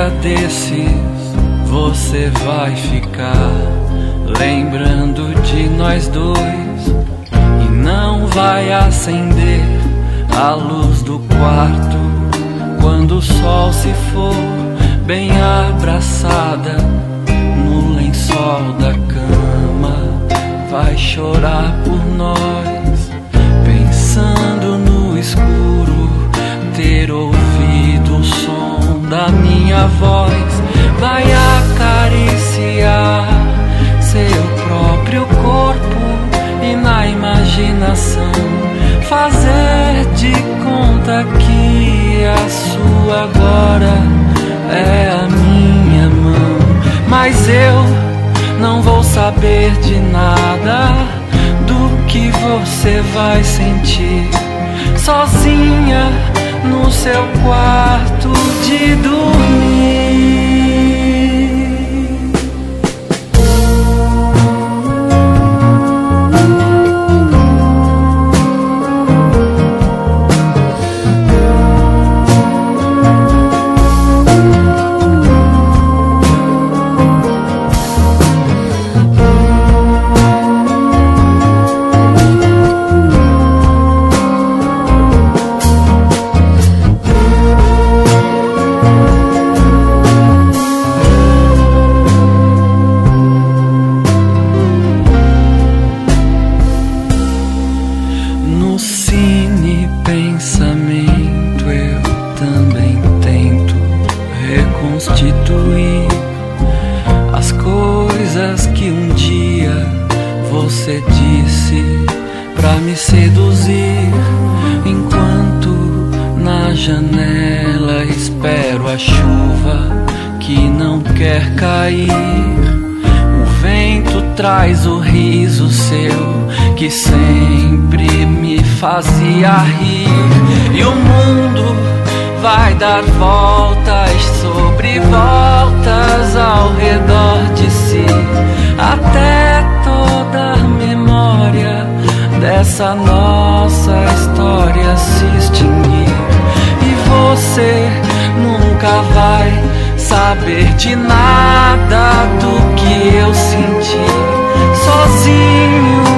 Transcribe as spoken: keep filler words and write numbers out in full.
dia desses você vai ficar lembrando de nós dois e não vai acender a luz do quarto quando o sol se for, bem abraçada no lençol da cama. Vai chorar por nós, pensando no escuro, ter ouvido o som da minha voz. Vai acariciar seu próprio corpo e na imaginação fazer de conta que a sua agora é a minha mão. Mas eu não vou saber de nada do que você vai sentir sozinha no seu quarto de dormir. Pensamento eu também tento reconstituir as coisas que um dia você disse pra me seduzir, enquanto na janela espero a chuva que não quer cair. O vento traz o riso seu que sempre me fazia rir, e o mundo vai dar voltas sobre voltas ao redor de si, até toda a memória dessa nossa história se extinguir. E você nunca vai saber de nada do que eu senti sozinho